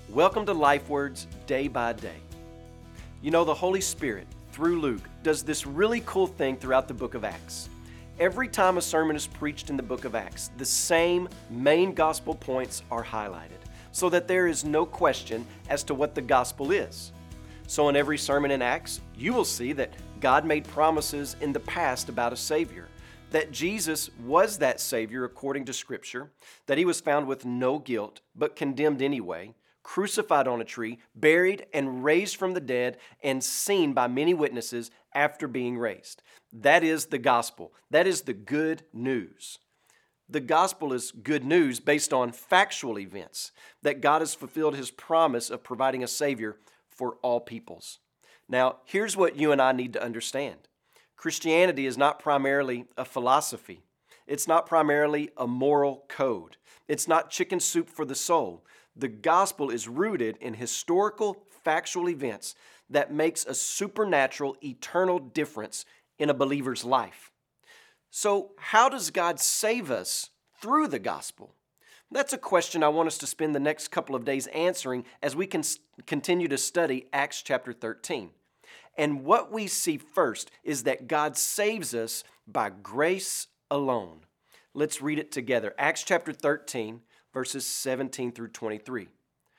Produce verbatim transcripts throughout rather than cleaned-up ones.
Welcome to Life Words Day by Day. You know, the Holy Spirit, through Luke, does this really cool thing throughout the book of Acts. Every time a sermon is preached in the book of Acts, the same main gospel points are highlighted, so that there is no question as to what the gospel is. So in every sermon in Acts, you will see that God made promises in the past about a Savior, that Jesus was that Savior according to Scripture, that He was found with no guilt, but condemned anyway, crucified on a tree, buried and raised from the dead, and seen by many witnesses after being raised. That is the gospel. That is the good news. The gospel is good news based on factual events, that God has fulfilled His promise of providing a Savior for all peoples. Now, here's what you and I need to understand. Christianity is not primarily a philosophy. It's not primarily a moral code. It's not chicken soup for the soul. The gospel is rooted in historical, factual events that makes a supernatural, eternal difference in a believer's life. So, how does God save us through the gospel? That's a question I want us to spend the next couple of days answering as we can continue to study Acts chapter thirteen. And what we see first is that God saves us by grace alone. Let's read it together. Acts chapter thirteen, verses seventeen through twenty-three.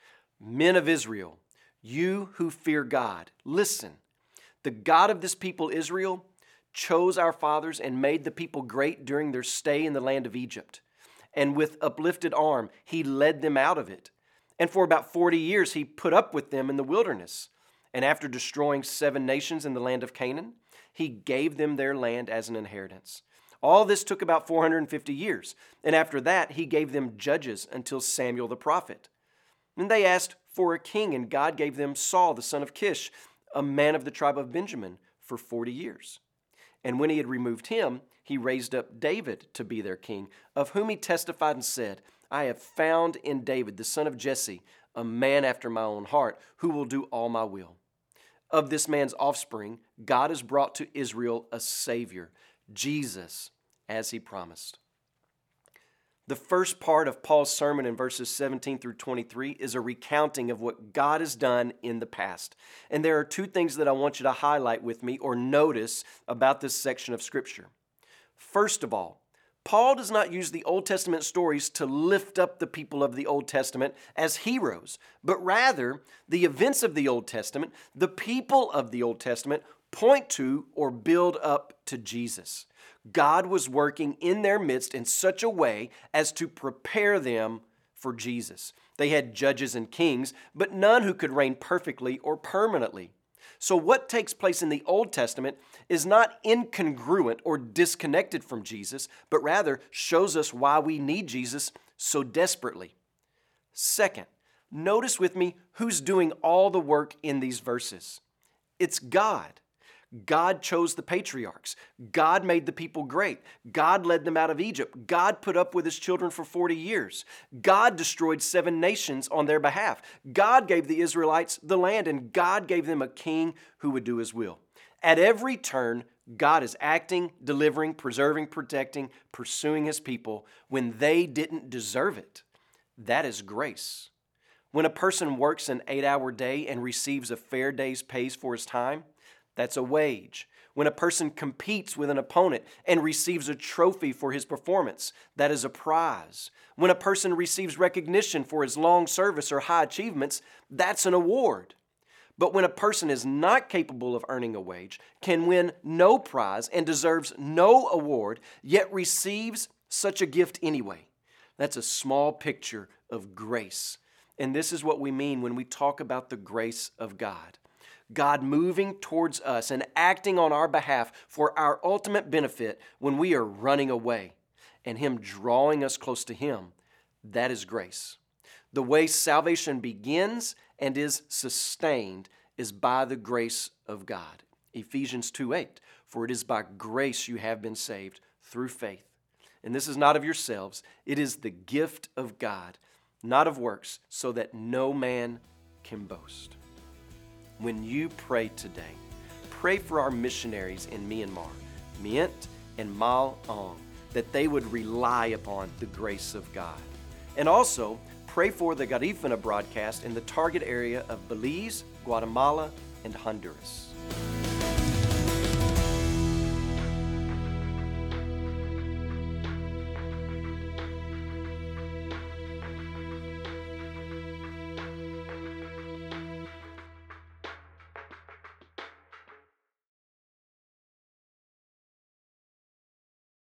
Men of Israel, you who fear God, listen. The God of this people Israel chose our fathers and made the people great during their stay in the land of Egypt. And with uplifted arm, He led them out of it. And for about forty years, He put up with them in the wilderness. And after destroying seven nations in the land of Canaan, He gave them their land as an inheritance. All this took about four hundred fifty years. And after that, He gave them judges until Samuel the prophet. And they asked for a king, and God gave them Saul, the son of Kish, a man of the tribe of Benjamin, for forty years. And when He had removed him, He raised up David to be their king, of whom He testified and said, I have found in David, the son of Jesse, a man after my own heart, who will do all my will. Of this man's offspring, God has brought to Israel a Savior, Jesus, as He promised. The first part of Paul's sermon in verses seventeen through twenty-three is a recounting of what God has done in the past. And there are two things that I want you to highlight with me or notice about this section of Scripture. First of all, Paul does not use the Old Testament stories to lift up the people of the Old Testament as heroes, but rather the events of the Old Testament, the people of the Old Testament, point to or build up to Jesus. God was working in their midst in such a way as to prepare them for Jesus. They had judges and kings, but none who could reign perfectly or permanently. So what takes place in the Old Testament is not incongruent or disconnected from Jesus, but rather shows us why we need Jesus so desperately. Second, notice with me who's doing all the work in these verses. It's God. God chose the patriarchs. God made the people great. God led them out of Egypt. God put up with His children for forty years. God destroyed seven nations on their behalf. God gave the Israelites the land, and God gave them a king who would do His will. At every turn, God is acting, delivering, preserving, protecting, pursuing His people when they didn't deserve it. That is grace. When a person works an eight-hour day and receives a fair day's pay for his time, that's a wage. When a person competes with an opponent and receives a trophy for his performance, that is a prize. When a person receives recognition for his long service or high achievements, that's an award. But when a person is not capable of earning a wage, can win no prize, and deserves no award, yet receives such a gift anyway, that's a small picture of grace. And this is what we mean when we talk about the grace of God. God moving towards us and acting on our behalf for our ultimate benefit when we are running away, and Him drawing us close to Him. That is grace. The way salvation begins and is sustained is by the grace of God. Ephesians two eight, for it is by grace you have been saved through faith. And this is not of yourselves, it is the gift of God, not of works, so that no man can boast. When you pray today, pray for our missionaries in Myanmar, Myint and Ma Aung, that they would rely upon the grace of God. And also, pray for the Garifuna broadcast in the target area of Belize, Guatemala, and Honduras.